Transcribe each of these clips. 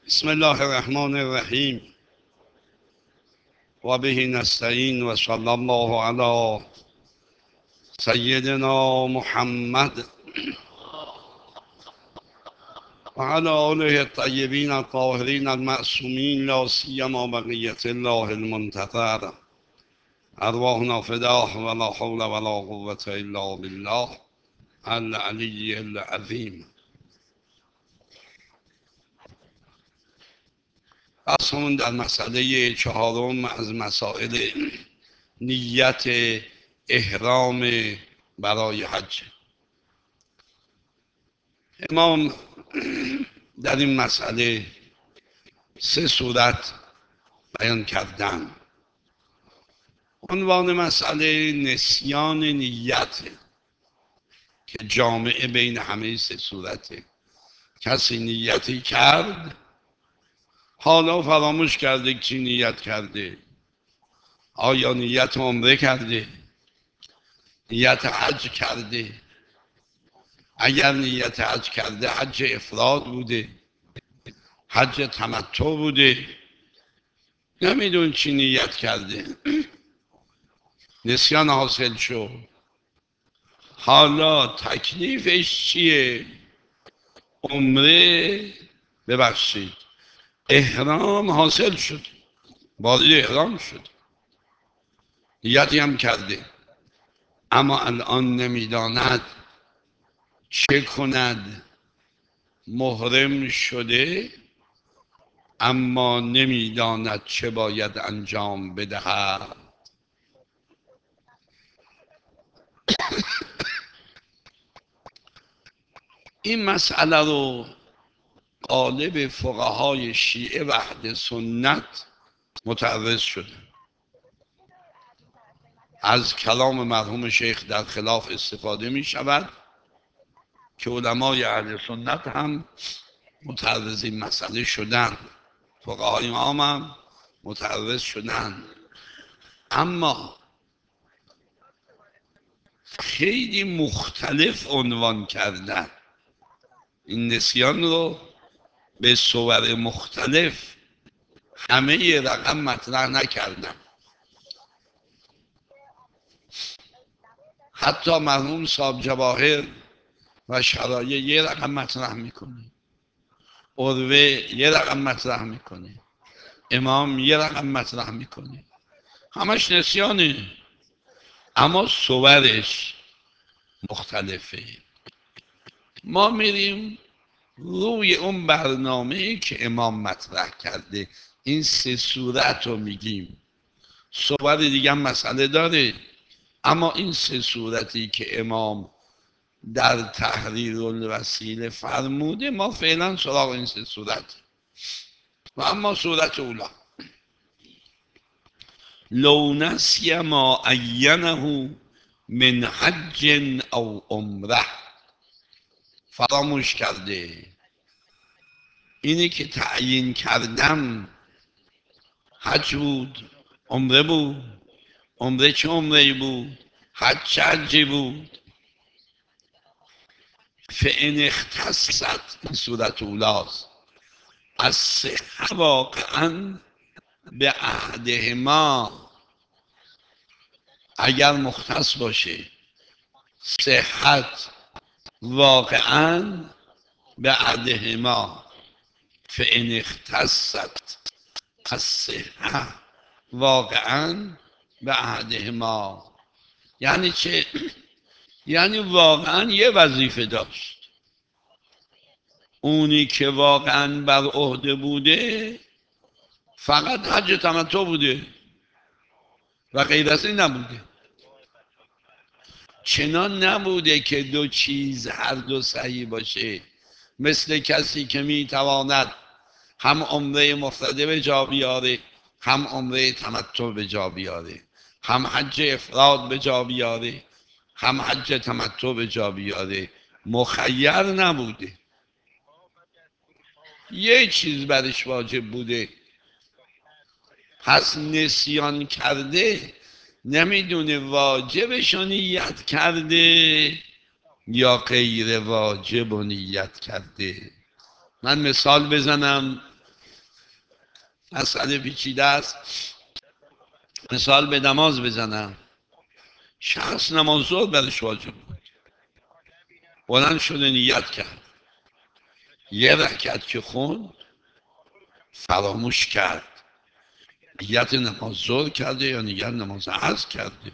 بسم الله الرحمن الرحیم و به نستعین و صلی الله علی سیدنا محمد و علی آله الطیبین الطاهرین المعصومین لا سیما بقیة الله المنتظر ارواحنا فداه ولا حول ولا قوة الا بالله العلی العظیم. بحثمون در مسئله چهارم از مسائل نیت احرام برای حج. امام در این مسئله سه صورت بیان کردن. عنوان مسئله نسیان نیت که جامعه بین همه سه صورته. کسی نیتی کرد حالا فراموش کرده که چی نیت کرده. آیا نیت عمره کرده؟ نیت حج کرده؟ اگر نیت حج کرده حج افراد بوده؟ حج تمتع بوده؟ نمیدون چی نیت کرده. نسیان حاصل شد. حالا تکلیفش چیه؟ عمره ببخشید احرام حاصل شد، وارد احرام شد، نیتی هم کرده، اما الان نمیداند چه کند. محرم شده اما نمیداند چه باید انجام بدهد. این مسئله رو غالب فقهای شیعه و اهل سنت متعرض شده. از کلام مرحوم شیخ در خلاف استفاده می شود که علمای اهل سنت هم متعرض این مسئله شدن، فقهای امام هم متعرض شدن، اما خیلی مختلف عنوان کردن این نسیان رو به صور مختلف. همه یه رقم مطرح نکردن. حتی مرحوم صاحب جواهر و شرایع یه رقم مطرح میکنه، عروه یه رقم مطرح میکنه، امام یه رقم مطرح میکنه. همش نسیانه اما صورش مختلفه. ما میریم روی اون برنامه‌ای که امام مطرح کرده، این سه صورت رو میگیم. صور دیگه هم مسئله داره، اما این سه صورتی که امام در تحریر الوسیله فرموده ما فعلا سراغ این سه صورت. و اما صورت اولا لو نسی ما عینه من حج او عمره، فراموش کرده اینی که تعیین کردم حج بود، عمره بود، عمره چه عمره بود، حج چه حجی بود. فان اختصت، این صورت اولاست، از صحه واقعا به عهدهما، اگر مختص باشه صحت واقعا به عهدهما. فان اختصت از صحه واقعا به عهدهما یعنی چه؟ یعنی واقعا یه وظیفه داشت. اونی که واقعا بر عهده بوده فقط حج تمتع بوده و غیر از این نبوده. چنان نبوده که دو چیز هر دو صحیح باشه، مثل کسی که میتواند هم عمره مفرده به جا بیاره، هم عمره تمتع به جا بیاره، هم حج افراد به جا بیاره، هم حج تمتع به جا بیاره. مخیر نبوده، یه چیز برش واجب بوده. پس نسیان کرده نمیدونه واجبش رو نیت کرده یا غیر واجب رو نیت کرده. من مثال بزنم مسئله پیچیده است. مثال به نماز بزنم. شخص نماز ظهر برش واجب بود، بلند شده نیت کرد، یه رکعت که خوند فراموش کرد نیت نماز ظهر کرده یا نیت نماز عصر کرده.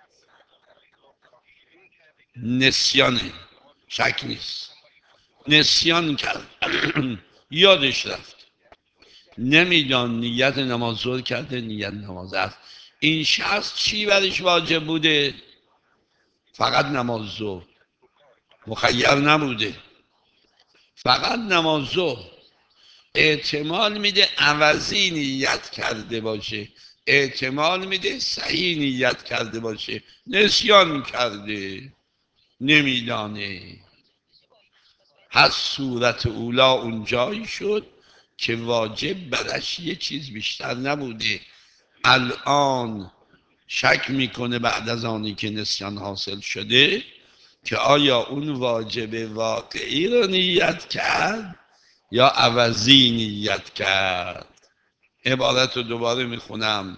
نسیانه، شک نیست، نسیان کرد. یادش رفت، نمیدان نیت نماز ظهر کرده نیت نماز عصر. این شخص چی برش واجب بوده؟ فقط نماز ظهر، مخیر نبوده، فقط نماز ظهر. احتمال میده عوضی نیت کرده باشه، احتمال میده صحیح نیت کرده باشه، نسیان کرده، نمیدانه. هر صورت اولا اونجایی شد که واجب برش یه چیز بیشتر نبوده. الان شک میکنه بعد از آنی که نسیان حاصل شده که آیا اون واجب واقعی رو نیت کرد یا عوضی نیت کرد. عبارت رو دوباره میخونم.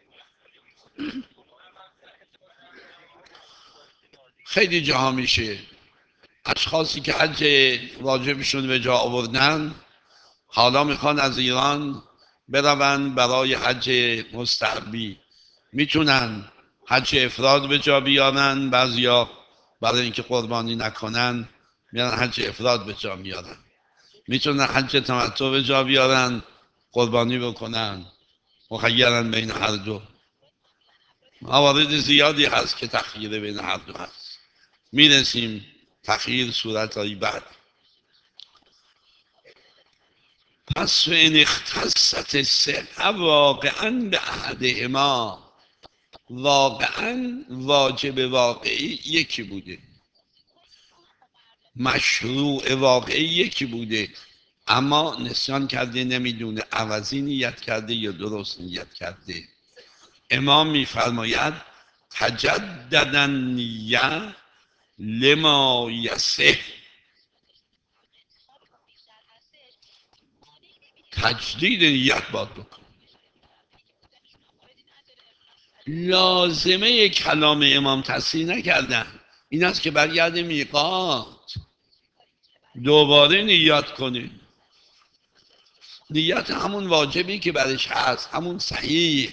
خیلی جاها میشه اشخاصی که حج واجبشون به جا آوردن حالا میخوان از ایران برون برای حج مستحبی. میتونن حج افراد به جا بیارن، بعضیا برای اینکه قربانی نکنن میرن حج افراد به جا میارن. میتونن حج تمتع به جا بیارن، قربانی بکنن، مخیرن بین هر دو. موارد زیادی هست که تخییر بین هر دو هست. میرسیم تخییر صورتهایی بعد. پس این اختصت صحه واقعا به احدهما، واقعا واجب واقعی یکی بوده، مشروع واقعی یکی بوده، اما نسیان کرده، نمیدونه عوضی نیت کرده یا درست نیت کرده. امام میفرماید تجدد نیه لما یسه، تجدید نیت باید بکن. لازمه کلام امام تصحیح نکردن این است که برگرده میقات دوباره نیت کنه، نیت همون واجبی که برش هست، همون صحیح.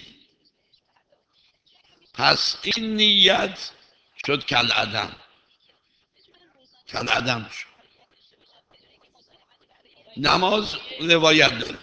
پس این نیت شد کالعدم، کالعدم شد. نماز روایت داره.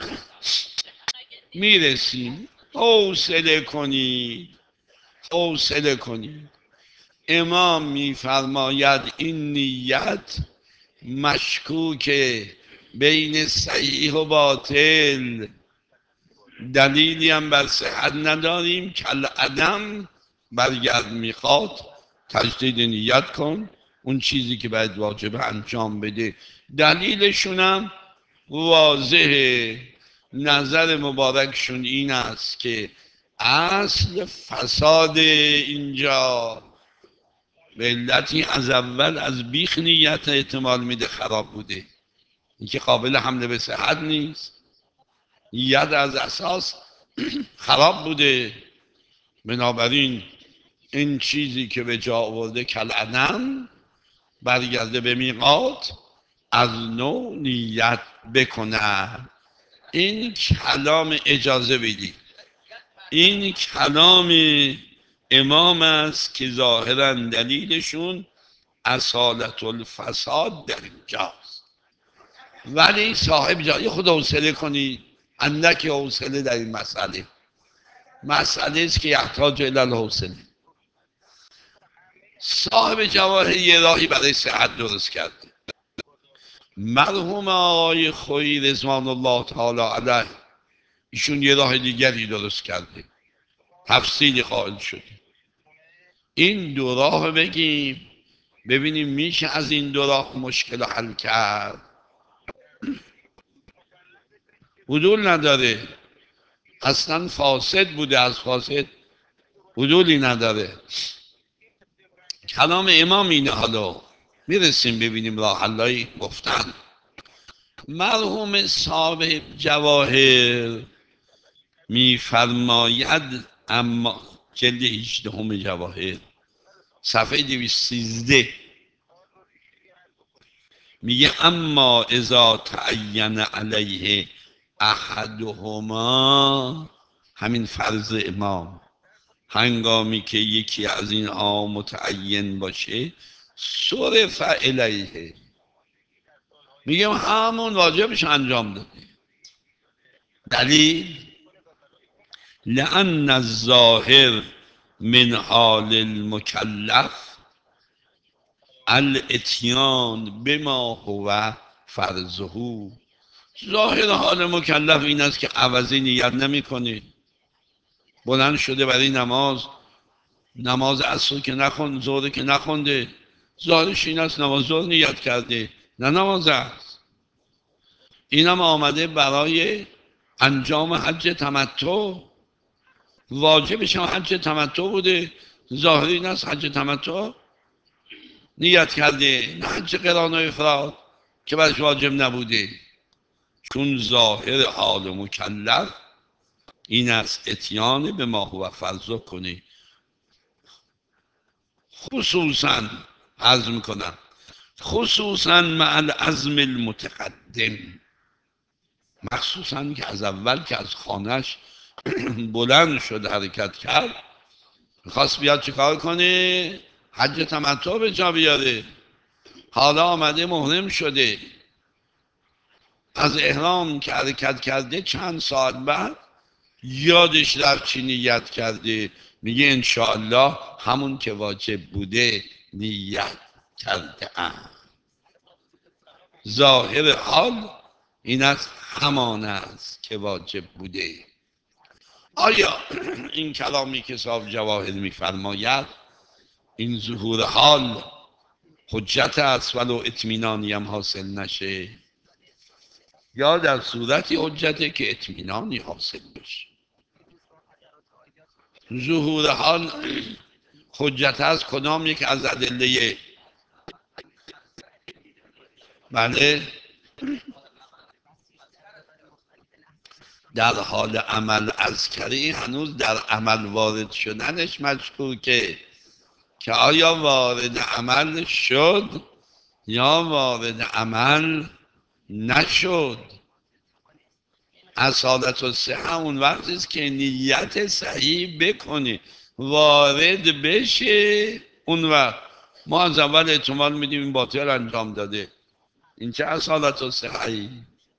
میرسیم، حوصله کنید، حوصله کنید. امام میفرماید این نیت مشکوکه بین صحیح و باطل، دلیلی هم بر صحت نداریم. کالعدم، برگرد میخواد تجدید نیت کن، اون چیزی که باید واجب انجام بده. دلیلشونم واضحه. نظر مبارکشون این است که اصل فساد اینجا به علتی از اول از بیخ نیت احتمال میده خراب بوده، اینکه قابل حمله به صحت نیست. نیت از اساس خراب بوده. بنابراین این چیزی که به جا آورده کالعدم، برگرده به میقات، از نوع نیت بکنه. این کلام، اجازه بدید، این کلام امام است که ظاهرا دلیلشون اصالت الفساد در اینجاست. ولی صاحب جای خود حوصله کنید، اندک حوصله در این مسئله، مسئله است که یحتاج الی الحوصله. صاحب جواهر یه راهی برای صحت درست کرده. مرحوم آقای خویی رضوان الله تعالی علیه، ایشون یه راه دیگری درست کرده، تفصیلی قائل شده. این دو راه بگیم ببینیم میشه از این دو راه مشکل حل کرد. حدول نداره، اصلا فاسد بوده، از فاسد حدولی نداره. کلام امام اینه. حالا میرسیم ببینیم راه حلایی گفتن. مرحوم صاحب جواهر میفرماید اما جلد 18 جواهر صفحه 213 میگه اما اذا تعین علیه احدهما، همین فرض امام، هنگامی که یکی از اینها متعین باشه، صرف الیه، میگم همون واجبش انجام داده. دلیل لأن الظاهر من حال المکلف الاتیان بما هو فرضه. ظاهر حال مکلف این است که عوضی نیت نمیکنه. بلند شده برای نماز عصر که نخوند، ظهر که نخونده، ظاهرش این است نماز ظهر نیت کرده، نه نماز است. اینم آمده برای انجام حج تمتع، واجبش هم حج تمتع بوده، ظاهر این است حج تمتع نیت کرده، نه حج قران و افراد که برش واجب نبوده. چون ظاهر حال مکلف این است اتیان به ما هو فرض کنی، خصوصا عرض میکنم خصوصا مع العزم المتقدم، مخصوصا که از اول که از خانهش بلند شد حرکت کرد، میخواست بیاد چیکار کنه؟ حج تمتع به جا بیاره. حالا آمده محرم شده، از احرام که حرکت کرده چند ساعت بعد یادش رفت چی نیت کرده، میگه انشاءالله همون که واجب بوده نیت کرده ام. ظاهر حال این است همان است که واجب بوده. آیا این کلامی که صاحب جواهر میفرماید این ظهور حال حجت است ولو اطمینانی هم حاصل نشه، یا در صورتی حجته که اطمینانی حاصل بشه؟ ظهور حال حجت است کدام یک از ادله؟ بله، در حال عمل عسکری هنوز در عمل وارد شدنش مشکوکه که آیا وارد عمل شد یا وارد عمل نشد. اصالت و صحه اون وقتی است که نیت صحیح بکنی وارد بشه، اون وقت ما از اول احتمال میدیم این باطل انجام داده. این چه اصالت و صحه؟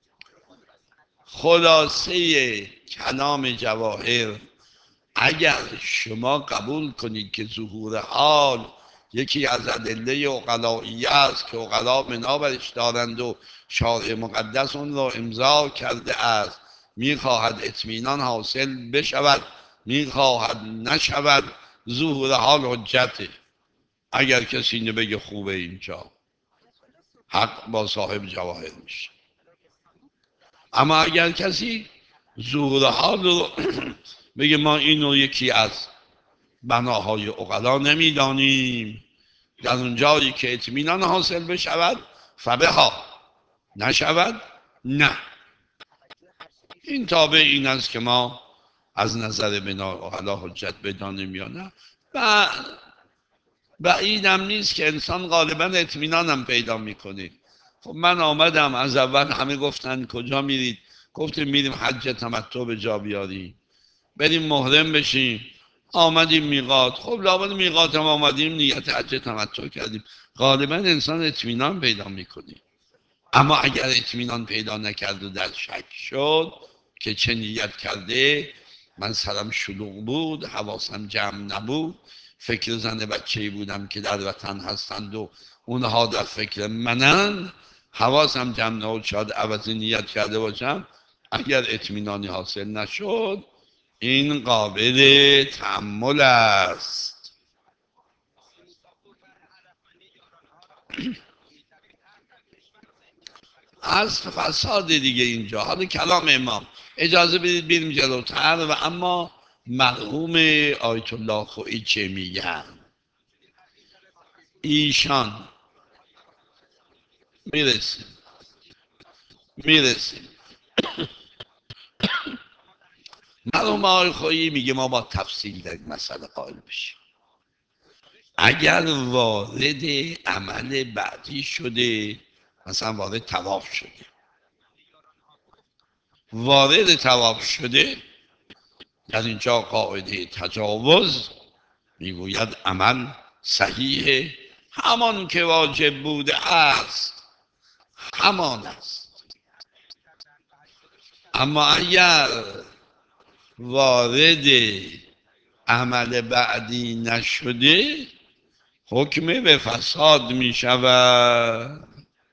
خلاصه کلام جواهر اگر شما قبول کنید که ظهور حال یکی از ادله عقلایی است که عقلا بنا برش دارند و شارع مقدس اون را امضا کرده است، میخواهد اطمینان حاصل بشود میخواهد نشود، ظهور حال حجته. اگر کسی اینو بگه خوبه اینجا حق با صاحب جواهر میشه. اما اگر کسی ظهور حال رو بگه ما اینو یکی از بناهای عقلا نمیدانیم، در اون جایی که اطمینان حاصل بشود فبها، نشود نه. این تابع این است که ما از نظر بنا عقلا حجت بدانیم یا نه. و بعیدم نیست که انسان غالبا اطمینانم پیدا میکنه. خب من آمدم از اول همه گفتن کجا میرید؟ گفتیم میریم حج تمتع به جا بیاریم، بریم محرم بشیم. آمدیم میقات، خب لابد میقات هم آمدیم نیت حج تمتع کردیم. غالبا انسان اطمینان پیدا میکنه. اما اگر اطمینان پیدا نکرد و در شک شد که چه نیت کرده، من سرم شلوغ بود، حواسم جمع نبود، فکر زن بچه‌ای بودم که در وطن هستند و اونها در فکر منن، حواسم جمع نبود، شاید عوضی نیت کرده باشم. اگر اطمینانی حاصل نشد این قابل تأمل است. از فساد دیگه اینجا. حالا کلام امام اجازه بدید بریم جلوتر و اما مرحوم آیت الله خویی چه میگن؟ ایشان میرسیم مرحوم آقای خویی میگه ما با تفصیل در این مسئله قائل بشیم. اگر وارد عمل بعدی شده، مثلا وارد طواف شده، در اینجا قاعده تجاوز میگوید عمل صحیحه، همان که واجب بوده است همان است. اما اگر وارد عمل بعدی نشده، حکم به فساد می شود.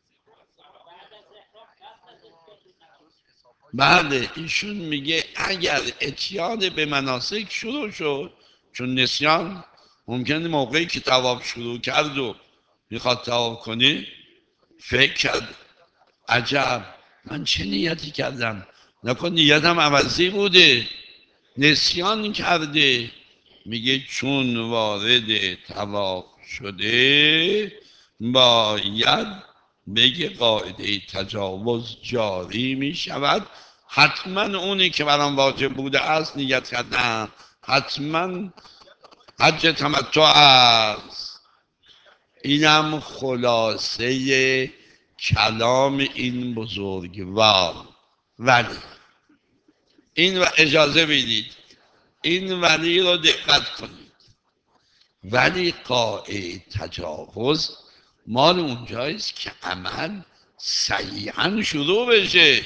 بله، ایشون میگه اگر اتیان به مناسک شروع شد، چون نسیان ممکنه موقعی که طواف شروع کرد و میخواد طواف کنه فکر کرد عجب من چه نیتی کردم، نکن نیتم عوضی بوده، نسیان کرده. میگه چون وارد طواف شده باید بگه قاعده تجاوز جاری می شود. حتما اونی که برام واجب بوده است نیت کردم، حتما حج تمتع است. اینم خلاصه کلام این بزرگوار. ولی این اجازه بدید این ولی رو دقت کنید، ولی قاعده تجاوز مال اونجاییست که عمل صحیحا شروع بشه.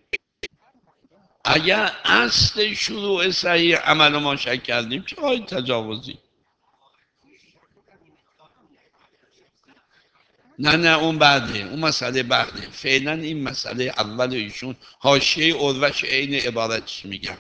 اگر اصل شروع صحیح عمل ما شک کردیم چه قاعده تجاوزی؟ نه اون بعده، اون مسئله بعده. فعلا این مسئله اول ایشون حاشیه اروش عین عبارتش میگم.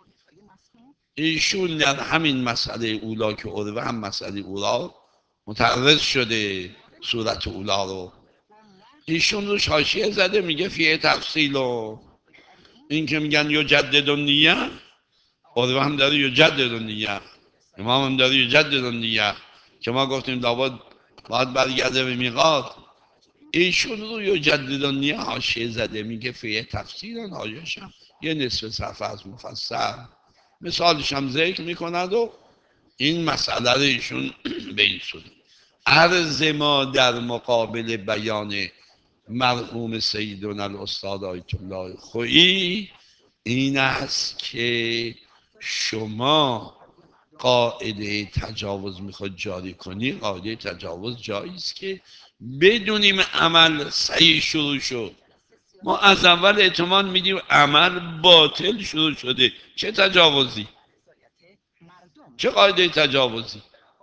ایشون در همین مسئله اولا که اروه هم مسئله اولا متعرض شده، صورت اولا رو ایشون روش حاشیه زده میگه فیه تفصیل. و این که میگن یجدد النیه، اروه هم داره یجدد النیه، امام هم داره یجدد النیه، که ما گفتیم لابد باید برگرده به میقات. ایشون رو یجدد النیه حاشیه زده میگه فیه تفصیل، حاشیه‌ش هم یه نصف صفحه از مفصل مثالش هم ذکر میکند و این مسئله رو ایشون به این صورت عرض ما در مقابل بیان مرحوم سیدنا الاستاد آیت الله خویی این است که شما قاعده تجاوز میخواد جاری کنی، قاعده تجاوز جایی است که بدونیم عمل صحیح شروع شد. ما از اول اعتماد میدیم عمل باطل شروع شده، چه تجاوزی؟ چه قاعده تجاوزی؟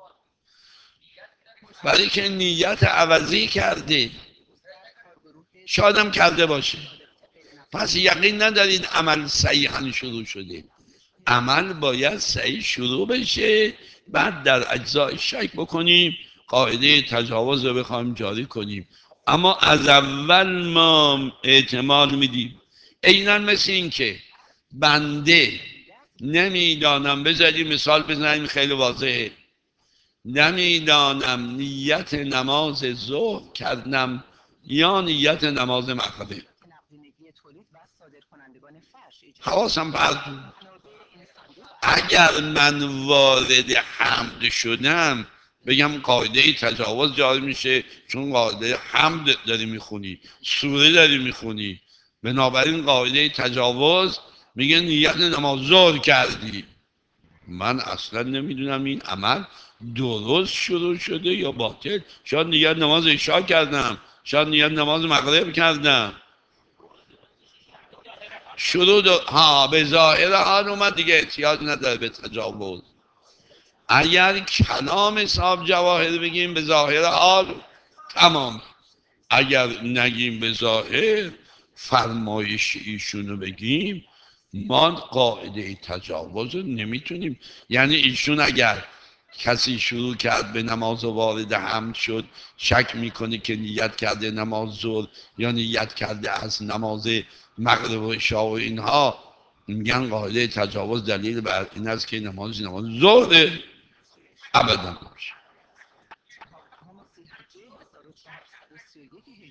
برای که نیت عوضی کرده، شادم کرده باشه، پس یقین ندارید عمل صحیحا شروع شده. عمل باید صحیح شروع بشه، بعد در اجزای شک بکنیم، قاعده تجاوز رو بخوایم جاری کنیم. اما از اول ما احتمال میدیم. عیناً مثل این که بنده نمیدانم، بذاریم مثال بزنیم خیلی واضحه، نمیدانم نیت نماز ظهر کردم یا نیت نماز مغرب، حواسم پرت بود. اگر من وارد حمد شدم بگم قاعده تجاوز جاری میشه، چون قاعده حمد داری میخونی، سوره داری میخونی، بنابراین قاعده تجاوز میگه نیت نماز ظهر کردی. من اصلا نمیدونم این عمل درست شروع شده یا باطل. شاید نیت نماز عشا کردم، شاید نیت نماز مغرب کردم. شروع ها به ظاهر حال اومد دیگه، احتیاج نداره به تجاوز. اگر کلام صاحب جواهر بگیم به ظاهر حال تمام، اگر نگیم به ظاهر فرمایش ایشونو بگیم ما قاعده تجاوز رو نمیتونیم. یعنی ایشون اگر کسی شروع کرد به نماز وارد حمد شد، شک میکنه که نیت کرده نماز ظهر یا نیت کرده از نماز مغرب و عشا و اینها، میگن قاعده تجاوز دلیل بر این است که نماز ظهر ابدا نمیشه.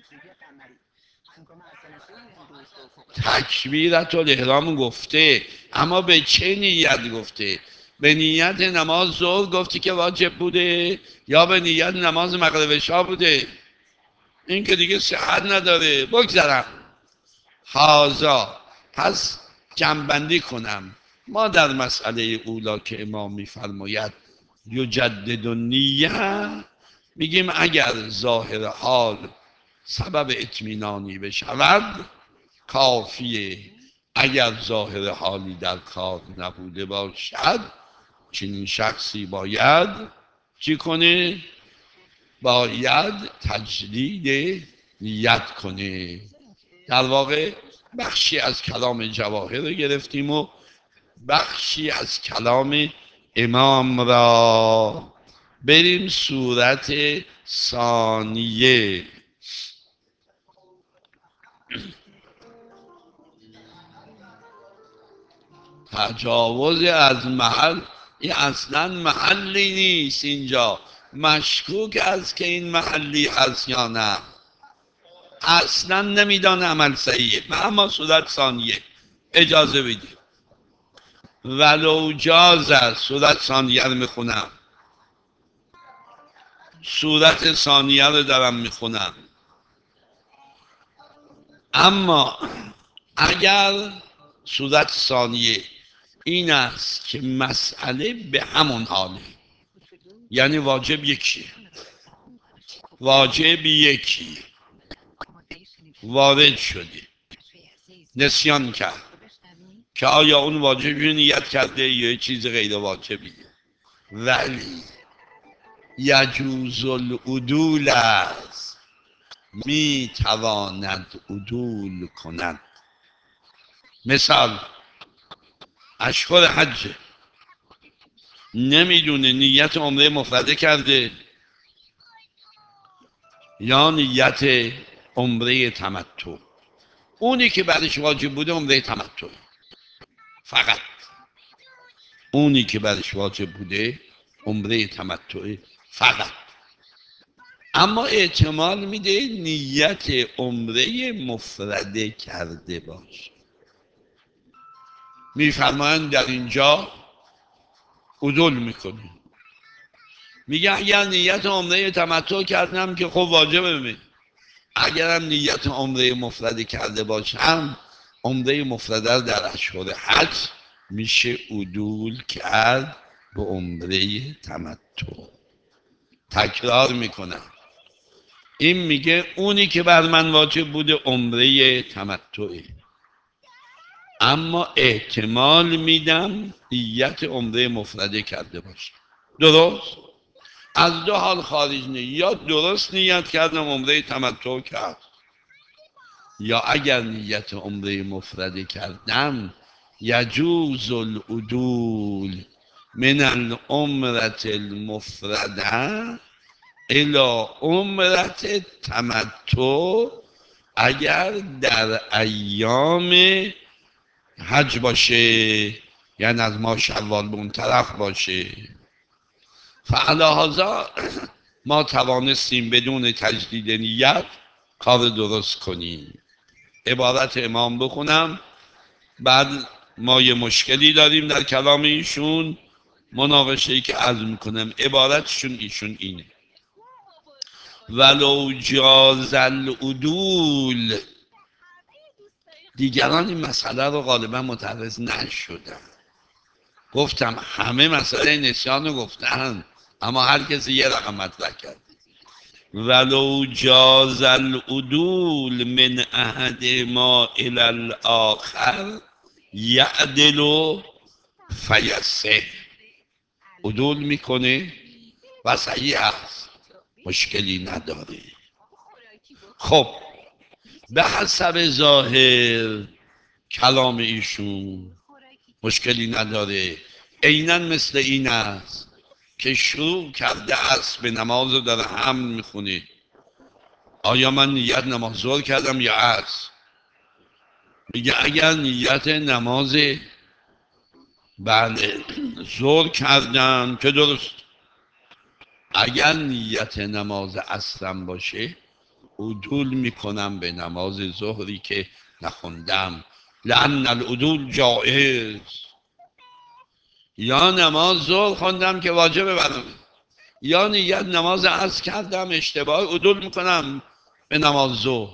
تکبیرت الاحرام گفته اما به چه نیت گفته؟ به نیت نماز ظهر گفتی که واجب بوده یا به نیت نماز مغرب عشا بوده؟ این که دیگه صحت نداره. بگذرم هازا. پس جنبندی کنم، ما در مسئله اولا که امام میفرماید یجدد النیه، میگیم اگر ظاهر حال سبب اطمینانی بشود کافیه. اگر ظاهر حالی در کار نبوده باشد چنین شخصی باید چی کنه؟ باید تجدید نیت کنه. در واقع بخشی از کلام جواهر رو گرفتیم و بخشی از کلام امام را. بریم صورت ثانیه. تجاوز از محل، این اصلا محلی نیست. اینجا مشکوک است که این محلی هست یا نه. اصلا نمیدانه عمل صحیحه. اما صورت ثانیه اجازه بدید. ولو جاز است. صورت ثانیه رو میخونم. صورت ثانیه رو دارم میخونم. اما اگر صورت ثانیه این است که مسئله به همون حاله، یعنی واجب یکی، واجب یکی وارد شدی، نسیان کرد که آیا اون واجبی نیت کرده یا چیز غیر واجبی، ولی یجوز العدول است، می تواند عدول کند. مثال اشهر حج، نمیدونه نیت عمره مفرده کرده یا نیت عمره تمتع. اونی که بعدش واجب بوده عمره تمتع فقط. اونی که بعدش واجب بوده عمره تمتع فقط. اما احتمال میده نیت عمره مفرده کرده باشه. میفرمایند در اینجا عدول میکنه. میگه اگر نیت عمره تمتع کردم که خب واجبه بمید. اگرم نیت عمره مفرده کرده باشم عمره مفرده در اشهر حج میشه عدول کرد به عمره تمتع. تکرار میکنم، این میگه اونی که بر من واجب بوده عمره تمتعه، اما احتمال میدم نیت عمره مفرده کرده باشه. درست؟ از دو حال خارج نه، یا درست نیت کردم عمره تمتع کرد، یا اگر نیت عمره مفرده کردم یجوز العدول من العمرة المفرده الى عمرة تمتع اگر در ایام حج باشه، یعنی از ما شوال به اون طرف باشه. فعلی هذا ما توانستیم بدون تجدید نیت کار درست کنیم. عبارت امام بخونم، بعد ما یه مشکلی داریم در کلام ایشون، مناقشه‌ای که عرض میکنم. عبارتشون ایشون اینه: ولو جاز العدول. دیگران این مسئله رو غالبا متعرض نشدن. گفتم همه مسئله نسیان رو گفتن، اما هر کسی یه رقم مطرح کرد. ولو جاز العدول من احد ما الى الاخر یعدل فیصح. عدول میکنه و صحیح هست، مشکلی نداره. خب به حسب ظاهر کلام ایشون مشکلی نداره. عیناً مثل این است که شروع کرده است به نماز رو در هم میخونه. آیا من نیت نماز ظهر کردم یا عصر؟ میگه اگر نیت نماز بله ظهر کردم که درست. اگر نیت نماز عصرم باشه عدول میکنم به نماز ظهری که نخوندم. لأن العدول جایز. یا نماز ظهر خوندم که واجبه برام، یا نیت نماز عصر کردم اشتباه عدول میکنم به نماز ظهر.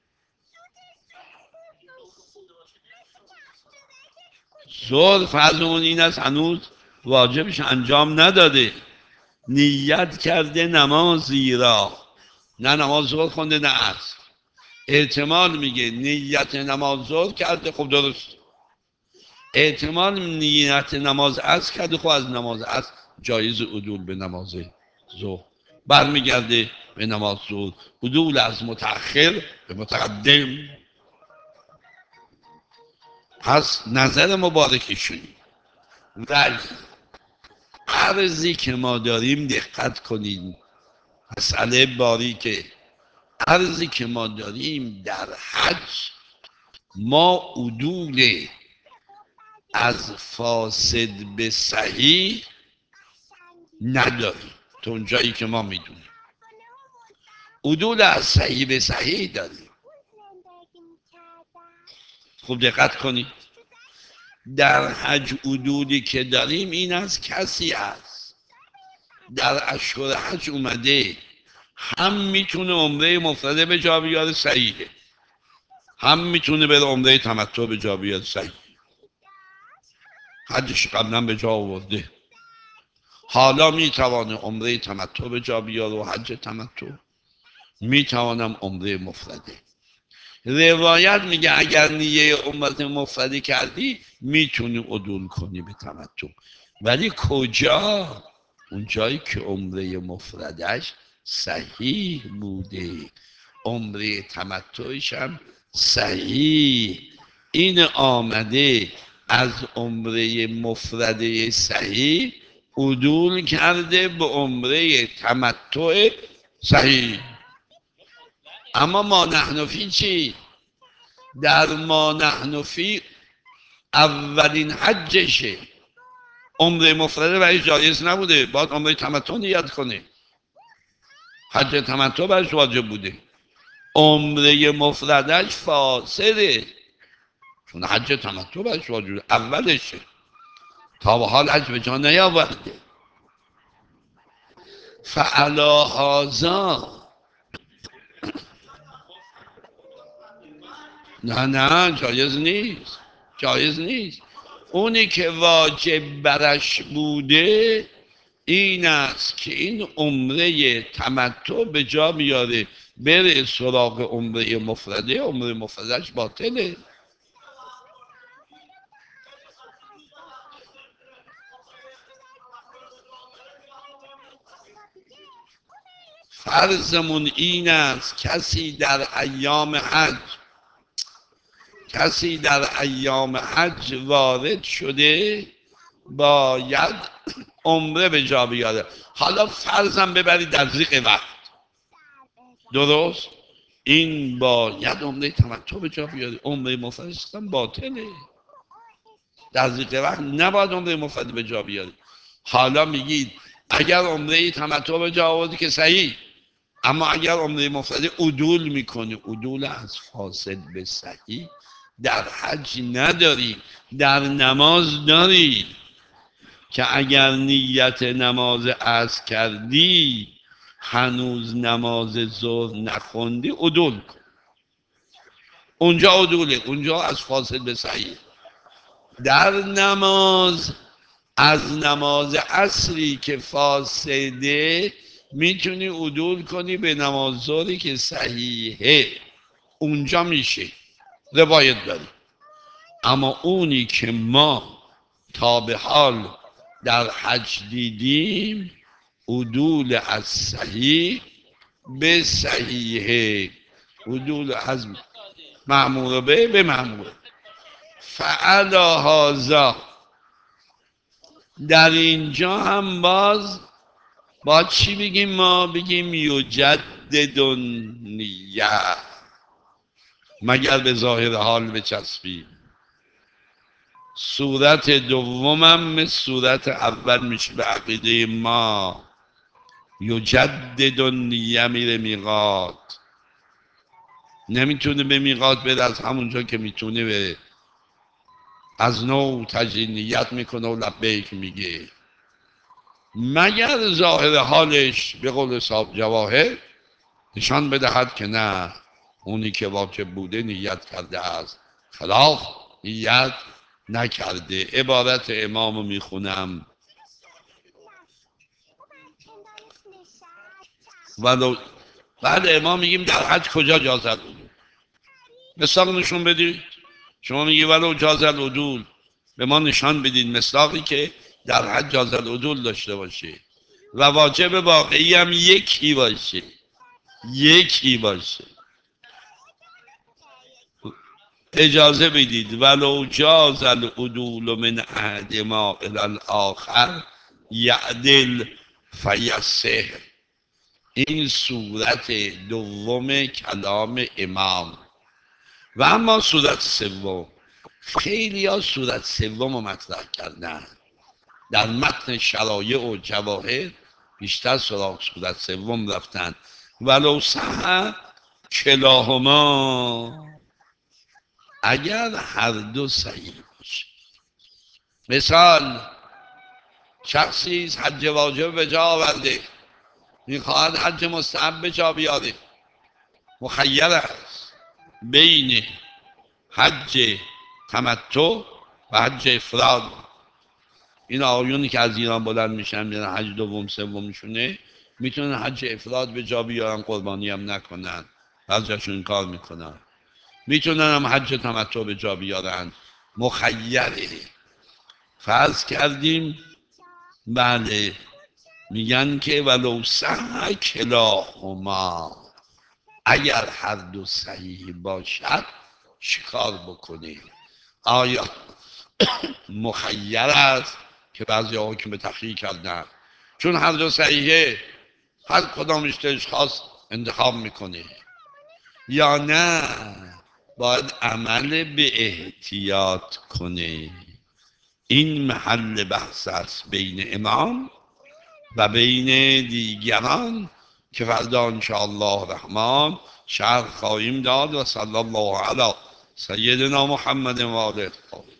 ظهر فرضمون این است هنوز واجبش انجام نداده، نیت کرده نمازی را، نه نماز ظهر خونده نه عصر. احتمال میگه نیت نماز ظهر کرده، خب درست. احتمال نیت نماز عصر کرده، خب از نماز عصر جایز عدول به نماز ظهر، برمیگرده به نماز ظهر. عدول از متأخر به متقدم. پس نظر مبارکشون. ولی عرضی که ما داریم دقت کنید، مسئله باریکه. عرضی که ما داریم در حج، ما عدول از فاسد به صحیح نداریم. تو اونجایی که ما میدونیم عدول از صحیح به صحیح داریم. خوب دقت کنید، در حج عدولی که داریم این از کسی هست در اشهر حج اومده، هم میتونه عمره مفرده به جا بیاره صحیحه، هم میتونه بره عمره تمتع به جا بیاره صحیح. حجش قبلا به جا آورده، حالا میتوانه عمره تمتع به جا بیاره و حج تمتع، میتوانم عمره مفرده. روایت میگه اگر نیه عمرت مفرده کردی میتونی عدول کنی به تمتع. ولی کجا؟ اون جایی که عمره مفردش صحیح بوده، عمره تمتعش هم صحیح. این آمده از عمره مفرده صحیح عدول کرده به عمره تمتع صحیح. اما ما نحنفی چی؟ در ما نحنفی اولین حجشه، عمره مفرده برای جایز نبوده، باید عمره تمتع نیت کنه. حج تمتع برش واجب بوده، عمره مفردش فاسده، چون حج تمتع برش واجب اولشه، تا به حال حج به جا نیاورده. فعلا هازا، نه جایز نیست، جایز نیست. اونی که واجب برش بوده این است که این عمره تمتع به جا بیاره، بره سراغ عمره مفرده، عمره مفردش باطله. فرضمون این است کسی در ایام حج وارد شده باید عمره به جا بیاره. حالا فرضم ببرید در ضیق وقت، درست؟ این باید عمره تمتع به جا بیاره، عمره مفردش هم باطله، در ضیق وقت نباید عمره مفرد به جا بیاره. حالا میگید اگر عمره تمتع به جا آوردی که صحیح، اما اگر عمره مفرد عدول میکنی، عدول از فاسد به صحیح در حج نداری، در نماز داری، که اگر نیت نماز عصر کردی هنوز نماز ظهر نخوندی عدول کن، اونجا عدوله، اونجا از فاسد به صحیح. در نماز از نماز عصری که فاسده میتونی عدول کنی به نماز ظهری که صحیحه، اونجا میشه، روایت داری. اما اونی که ما تا به حال در حج دیدیم عدول از صحیح به صحیحه، عدول از معمور به معمور. فعلا هازا، در اینجا هم با چی بگیم؟ ما بگیم یجدد نیه، مگر به ظاهر حال بچسبیم. صورت دومم مثل صورت اول میشه به عقیده ما، یجدد نیه میره میقات، نمیتونه به میقات بره از همونجا که میتونه بره، از نو تجدید نیت میکنه و لبیک میگه، مگر ظاهر حالش به قول صاحب جواهر نشان بدهد که نه، اونی که واجب بوده نیت کرده است، خلاف نیت نکرده. عبارت امامو میخونم: ولو بعد امام میگیم در حج کجا جاز العدول، مثال نشون بدید. شما میگی ولو جاز العدول، به ما نشان بدید مثالی که در حج جاز العدول داشته باشه و واجب واقعی هم یکی باشه، یکی باشه. اجازه بدید ولو جاز العدول من احدهما الی الاخر یعدل فیصح. این صورت دوم کلام امام. و اما صورت سوم، خیلی ها صورت سوم رو مطرح کردن در متن شرایع و جواهر، بیشتر سراغ صورت سوم رفتن. ولو صح کلاهما، اگر هر دو صحیح باشه. مثال شخصی حج واجب به جا آورده، میخواهد حج مستحب به جا بیاره، مخیر است بین حج تمتع و حج افراد. این آقایونی که از ایران بلند میشن میرن حج دوم سومشونه، میتونن حج افراد به جا بیارن، قربانی هم نکنن، بعضیشون این کار میکنن. میتونن هم حج تمتع به جا بیارن، مخیره. فرض کردیم بله، میگن که ولو صح کلاهما، اگر هر دو صحیح باشد چیکار بکنیم؟ آیا مخیر است که بعضی حکم به تخییر کردن چون هر دو صحیحه هر کدامش دلش خواست انتخاب میکنه، یا نه باید عمل به احتیاط کنه؟ این محل بحث است بین امام و بین دیگران که فردا انشاءالله الرحمن شرح خواهیم داد. و صلی الله علی سیدنا محمد و آله.